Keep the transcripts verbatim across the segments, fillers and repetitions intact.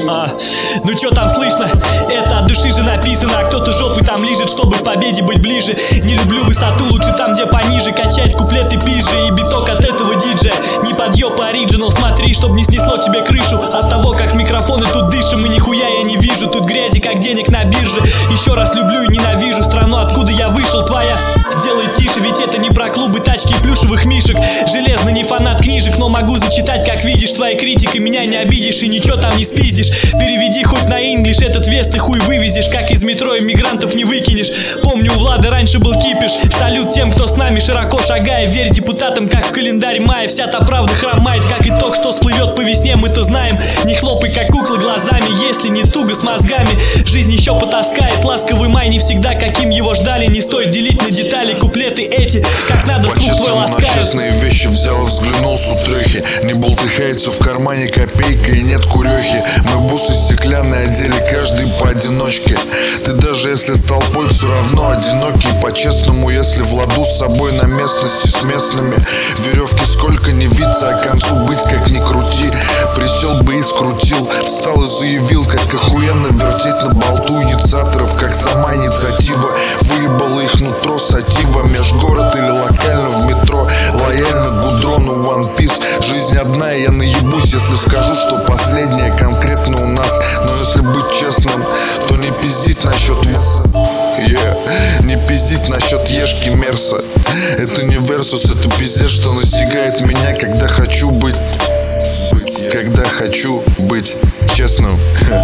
А, ну чё там слышно? Это от души же написано. А кто-то жопы там лижет, чтобы к победе быть ближе. Не люблю высоту, лучше там, где пониже. Качать куплеты пизже и биток от этого диджея. Не подъёб оригинал, смотри, чтоб не снесло тебе крышу. От того, как с микрофона тут дышим, и нихуя я не вижу. Тут грязи, как денег на бирже. Еще раз люблю и ненавижу страну, откуда я вышел. Твоя сделай тише, ведь это не про клубы, тачки и плюшевых мишек. Железно не фанат книжек, но могу зачитать, как видишь. Твоей критикой меня не обидишь и ничего там не спиздишь. Переведи хоть на инглиш, этот вес ты хуй вывезешь. Как из метро иммигрантов не выкинешь. Помню, у Влада раньше был кипиш. Салют тем, кто с нами широко шагая. Верь депутатам, как в календарь мая. Вся та правда хромает, как итог, что всплывет по весне, мы-то знаем. Не хлопай, как кукла, глазами, если не туго с мозгами. Жизнь еще потаскает, ласковый май не всегда, каким его ждали. Не стоит делить на детали куплеты эти, как надо слух твой ласкает. Честные вещи взял и взглянул с утрехи. Не болтыхается в кармане копейка и нет курехи. Мы бусы стеклянные одели, каждый поодиночке. Ты даже если с толпой все равно одинокий. По-честному, если в ладу с собой на местности с местными. Веревки сколько не виться, а к концу быть как ни крути. Присел бы и скрутил, встал и заявил, как охуенно вертеть на болту инициаторов, как сама инициатива. Выебала их нутро сатива, межгород или локально в метро. Лояльно гудрону One Piece. Жизнь одна, и я наебусь, если скажу, что последняя конкретно у нас. Но если быть честным, то не пиздить насчет веса. Yeah. Не пиздить насчет ешки мерса. Это не версус, это пиздец, что настигает меня, когда хочу быть Когда хочу быть честным.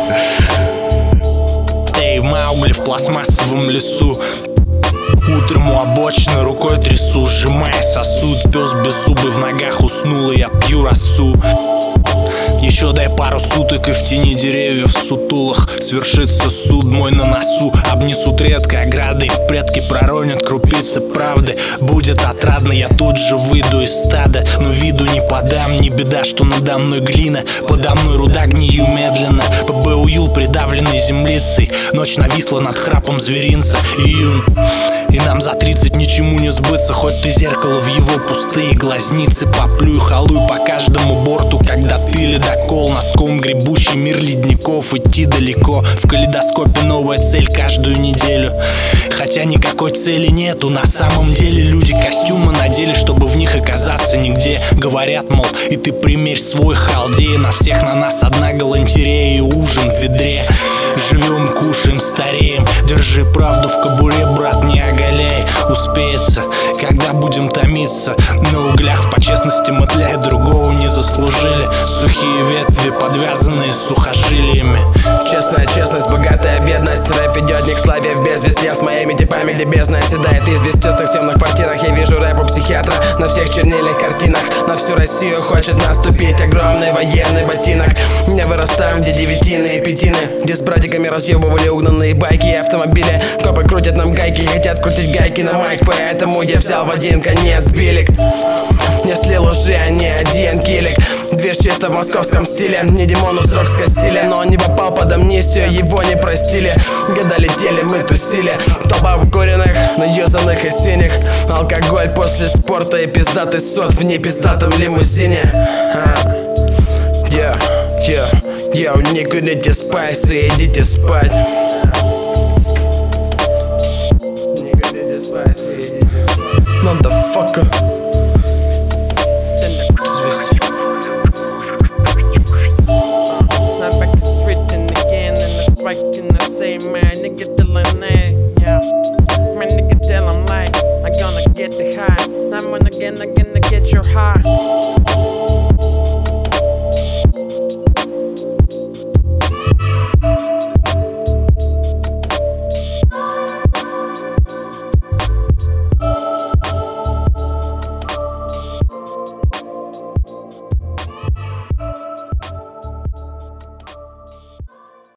Эй, Маугли в пластмассовом лесу. Утром у обочины рукой трясу, сжимая сосуд. Пес без зубы в ногах уснул, и я пью росу. Еще дай пару суток, и в тени деревьев в сутулах свершится суд мой на носу. Обнесут редко ограды, предки проронят крупицы правды. Будет отрадно, я тут же выйду из стада. Но виду не подам, не беда, что надо мной глина. Подо мной руда, гнию медленно. ПБ уюл, придавленный землицей. Ночь нависла над храпом зверинца. Июнь, и нам за тридцать ничему не сбыться. Хоть ты зеркало в его пустые глазницы. Поплюй халуй по каждому борту, когда ты ледокол, носком гребущий мир ледников. Идти далеко, в калейдоскопе новая цель каждую неделю. Хотя никакой цели нету, на самом деле люди костюмы надели, чтобы в них оказаться нигде. Говорят, мол, и ты примерь свой халдей. На всех на нас одна галантерея и ужин в ведре. Живем, кушаем, стареем. Держи правду в кобуре, брат, не оголяй. Успеется, когда будем томиться на углях. По честности мы для другого не заслужили. Сухие ветви, подвязанные сухожилиями. Честная честность, богатая бедность. Рэп ведет не к славе в безвестье. С моими типами, где бездна оседает известь. В тесных съемных квартирах я вижу рэп у психиатра. На всех чернильных картинах. На всю Россию хочет наступить огромный военный ботинок. Не вырастаем, где девятины и пятины, где с братиками разъебывали угнанные байки и автомобили. Копы крутят нам гайки, хотят крутить гайки на майк. Поэтому я взял в один конец билик. Не слил уже ни один килик. Движ чисто в московском стиле. Не Димону срок скостили, но он не попал под амнистию, его не простили. Года летели, мы тусили. Толпа укуренных, наюзанных и синих. Алкоголь после спорта и пиздатый сот в непиздатом лимузине. Йо, йо, йо, не курите спайсы, идите спать. Не курите спайсы, идите спать. Motherfucker. Can I say, man, nigga, till I'm there, yeah. Man, nigga, tell I'm like, I'm gonna get the high. I'm gonna, gonna, gonna get your high.